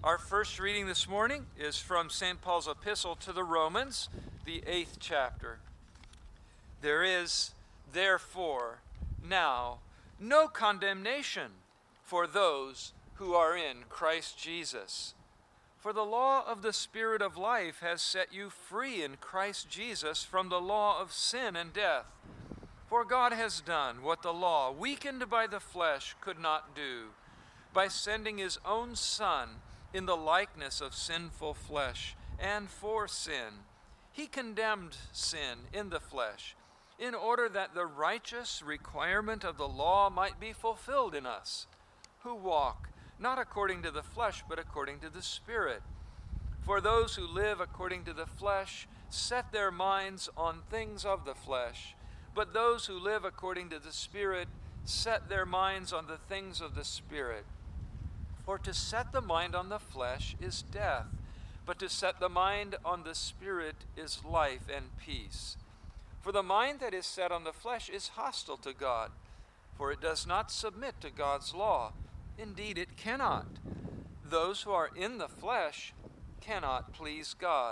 Our first reading this morning is from St. Paul's epistle to the Romans, the 8th chapter. There is, therefore, now no condemnation for those who are in Christ Jesus. For the law of the Spirit of life has set you free in Christ Jesus from the law of sin and death. For God has done what the law, weakened by the flesh, could not do, by sending his own Son in the likeness of sinful flesh, and for sin. He condemned sin in the flesh, in order that the righteous requirement of the law might be fulfilled in us, who walk not according to the flesh, but according to the Spirit. For those who live according to the flesh set their minds on things of the flesh, but those who live according to the Spirit set their minds on the things of the Spirit. For to set the mind on the flesh is death, but to set the mind on the Spirit is life and peace. For the mind that is set on the flesh is hostile to God, for it does not submit to God's law. Indeed, it cannot. Those who are in the flesh cannot please God.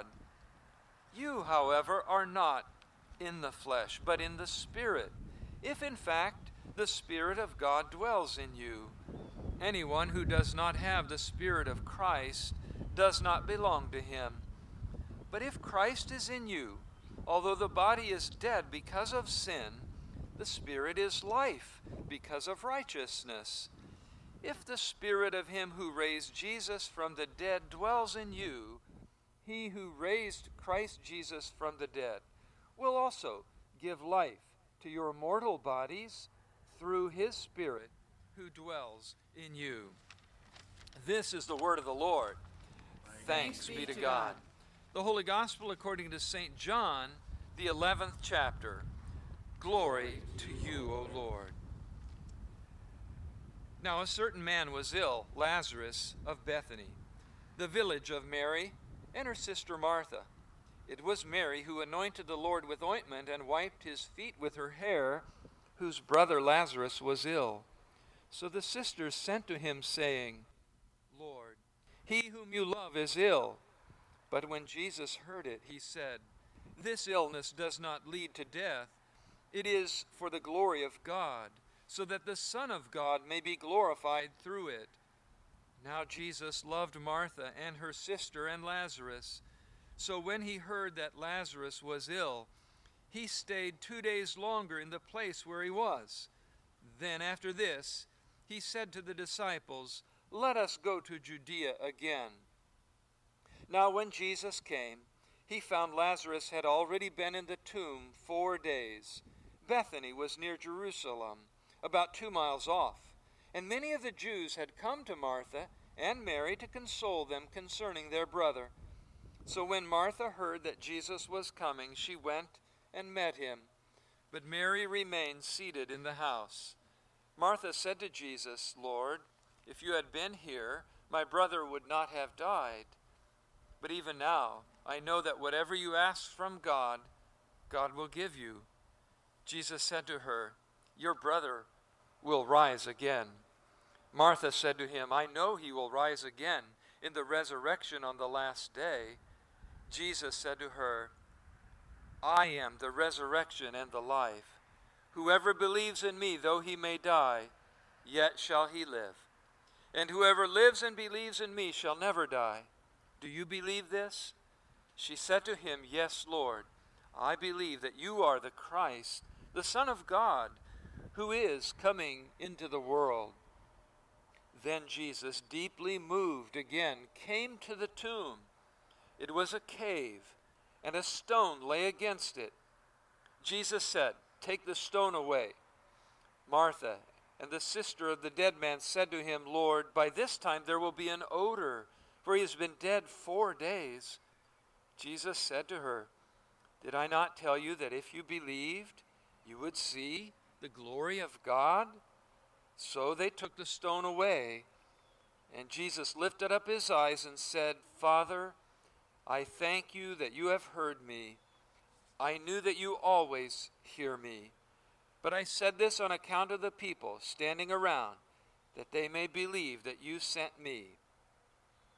You, however, are not in the flesh, but in the Spirit, if in fact the Spirit of God dwells in you. Anyone who does not have the Spirit of Christ does not belong to him. But if Christ is in you, although the body is dead because of sin, the Spirit is life because of righteousness. If the Spirit of him who raised Jesus from the dead dwells in you, he who raised Christ Jesus from the dead will also give life to your mortal bodies through his Spirit who dwells in you. This is the word of the Lord. Thanks be to God. The Holy Gospel according to St. John, the 11th chapter. Glory to you, O Lord. Now a certain man was ill, Lazarus of Bethany, the village of Mary and her sister Martha. It was Mary who anointed the Lord with ointment and wiped his feet with her hair, whose brother Lazarus was ill. So the sisters sent to him, saying, Lord, he whom you love is ill. But when Jesus heard it, he said, This illness does not lead to death. It is for the glory of God, so that the Son of God may be glorified through it. Now Jesus loved Martha and her sister and Lazarus. So when he heard that Lazarus was ill, he stayed 2 days longer in the place where he was. Then after this, he said to the disciples, Let us go to Judea again. Now when Jesus came, he found Lazarus had already been in the tomb 4 days. Bethany was near Jerusalem, about 2 miles off, and many of the Jews had come to Martha and Mary to console them concerning their brother. So when Martha heard that Jesus was coming, she went and met him, but Mary remained seated in the house. Martha said to Jesus, Lord, if you had been here, my brother would not have died. But even now, I know that whatever you ask from God, God will give you. Jesus said to her, Your brother will rise again. Martha said to him, I know he will rise again in the resurrection on the last day. Jesus said to her, I am the resurrection and the life. Whoever believes in me, though he may die, yet shall he live. And whoever lives and believes in me shall never die. Do you believe this? She said to him, Yes, Lord. I believe that you are the Christ, the Son of God, who is coming into the world. Then Jesus, deeply moved again, came to the tomb. It was a cave, and a stone lay against it. Jesus said, Take the stone away. Martha and the sister of the dead man said to him, Lord, by this time there will be an odor, for he has been dead 4 days. Jesus said to her, Did I not tell you that if you believed, you would see the glory of God? So they took the stone away, and Jesus lifted up his eyes and said, Father, I thank you that you have heard me. I knew that you always hear me. But I said this on account of the people standing around, that they may believe that you sent me.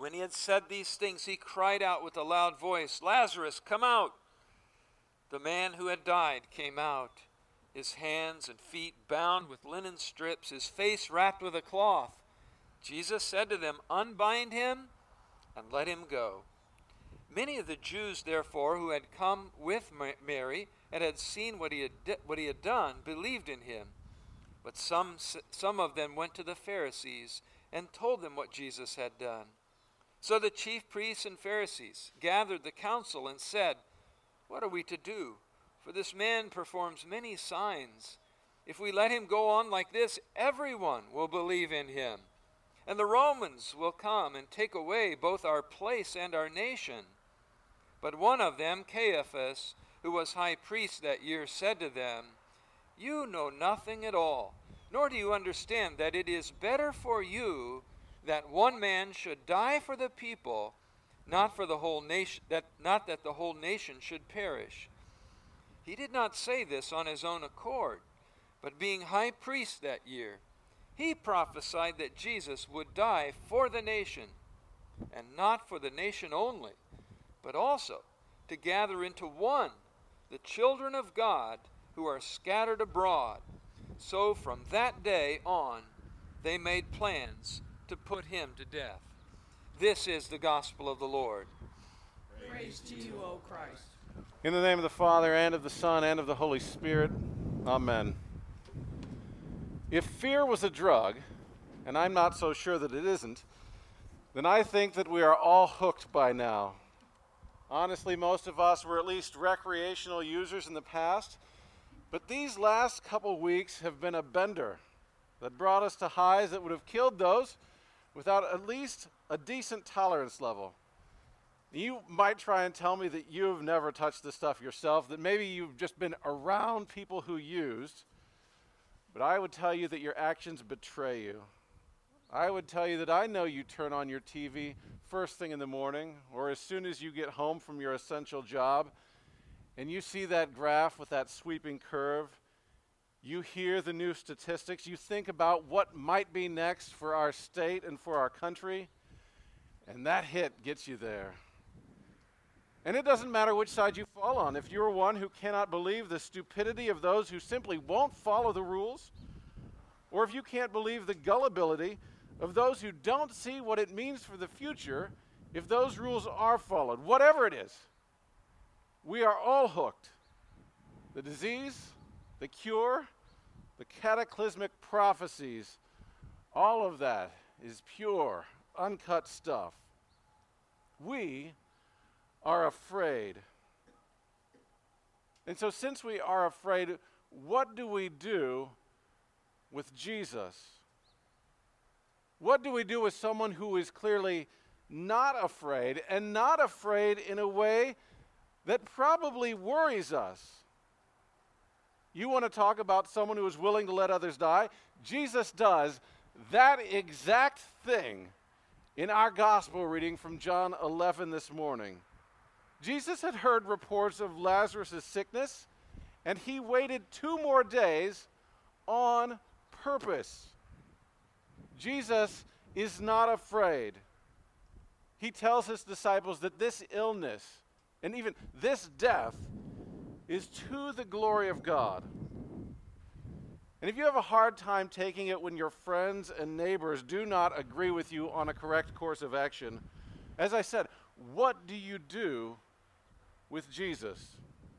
When he had said these things, he cried out with a loud voice, "Lazarus, come out!" The man who had died came out, his hands and feet bound with linen strips, his face wrapped with a cloth. Jesus said to them, "Unbind him and let him go." Many of the Jews, therefore, who had come with Mary and had seen what he had done, believed in him. But some of them went to the Pharisees and told them what Jesus had done. So the chief priests and Pharisees gathered the council and said, "What are we to do? For this man performs many signs. If we let him go on like this, everyone will believe in him. And the Romans will come and take away both our place and our nation." But one of them, Caiaphas, who was high priest that year, said to them, "You know nothing at all, nor do you understand that it is better for you that one man should die for the people, not for the whole nation, not that the whole nation should perish." He did not say this on his own accord, but being high priest that year, he prophesied that Jesus would die for the nation, and not for the nation only, but also to gather into one the children of God who are scattered abroad. So from that day on, they made plans to put him to death. This is the gospel of the Lord. Praise to you, O Christ. In the name of the Father, and of the Son, and of the Holy Spirit. Amen. If fear was a drug, and I'm not so sure that it isn't, then I think that we are all hooked by now. Honestly, most of us were at least recreational users in the past, but these last couple weeks have been a bender that brought us to highs that would have killed those without at least a decent tolerance level. You might try and tell me that you've never touched this stuff yourself, that maybe you've just been around people who used, but I would tell you that your actions betray you. I would tell you that I know you turn on your TV first thing in the morning or as soon as you get home from your essential job, and you see that graph with that sweeping curve. You hear the new statistics. You think about what might be next for our state and for our country, and that hit gets you there. And it doesn't matter which side you fall on. If you're one who cannot believe the stupidity of those who simply won't follow the rules, or if you can't believe the gullibility of those who don't see what it means for the future if those rules are followed, whatever it is, we are all hooked. The disease, the cure, the cataclysmic prophecies, all of that is pure, uncut stuff. We are afraid. And so since we are afraid, what do we do with Jesus? What do we do with someone who is clearly not afraid, and not afraid in a way that probably worries us? You want to talk about someone who is willing to let others die? Jesus does that exact thing in our gospel reading from John 11 this morning. Jesus had heard reports of Lazarus' sickness, and he waited 2 more days on purpose. Jesus is not afraid. He tells his disciples that this illness and even this death is to the glory of God. And if you have a hard time taking it when your friends and neighbors do not agree with you on a correct course of action, as I said, what do you do with Jesus?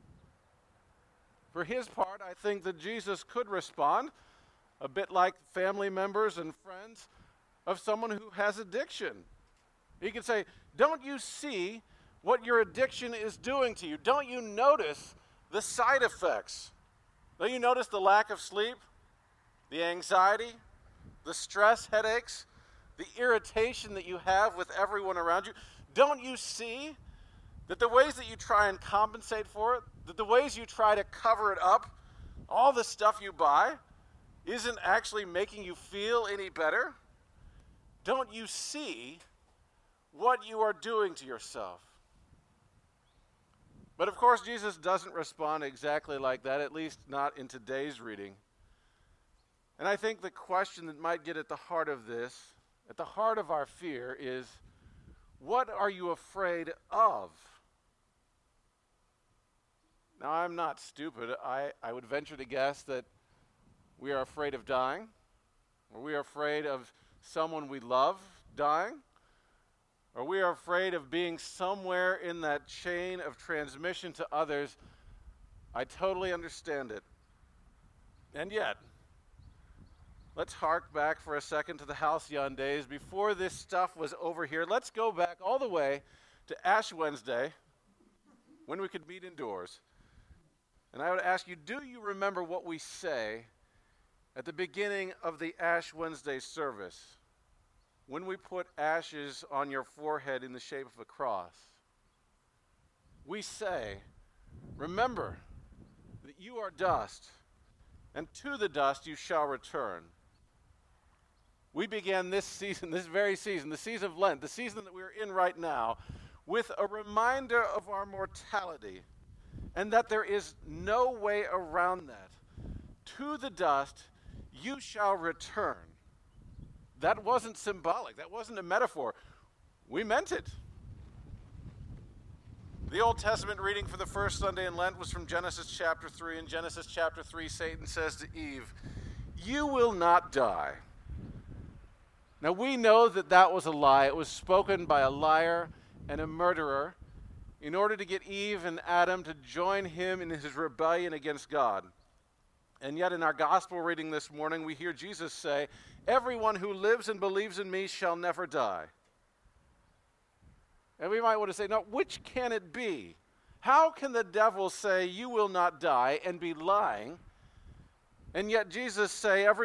For his part, I think that Jesus could respond a bit like family members and friends of someone who has addiction. He could say, "Don't you see what your addiction is doing to you? Don't you notice the side effects? Don't you notice the lack of sleep, the anxiety, the stress, headaches, the irritation that you have with everyone around you? Don't you see that the ways that you try and compensate for it, that the ways you try to cover it up, all the stuff you buy, isn't actually making you feel any better? Don't you see what you are doing to yourself?" But of course, Jesus doesn't respond exactly like that, at least not in today's reading. And I think the question that might get at the heart of this, at the heart of our fear, is, What are you afraid of? Now, I'm not stupid. I would venture to guess that we are afraid of dying, or we are afraid of someone we love dying, or we are afraid of being somewhere in that chain of transmission to others. I totally understand it. And yet, let's hark back for a second to the halcyon days before this stuff was over here. Let's go back all the way to Ash Wednesday when we could meet indoors. And I would ask you, do you remember what we say at the beginning of the Ash Wednesday service when we put ashes on your forehead in the shape of a cross? We say, remember that you are dust, and to the dust you shall return. We began this season, this very season, the season of Lent, the season that we're in right now, with a reminder of our mortality, and that there is no way around that. To the dust you shall return. That wasn't symbolic. That wasn't a metaphor. We meant it. The Old Testament reading for the first Sunday in Lent was from Genesis chapter 3. In Genesis chapter 3, Satan says to Eve, "You will not die." Now we know that that was a lie. It was spoken by a liar and a murderer in order to get Eve and Adam to join him in his rebellion against God. And yet in our gospel reading this morning, we hear Jesus say, "Everyone who lives and believes in me shall never die." And we might want to say, now, which can it be? How can the devil say, "You will not die," and be lying, and yet Jesus say,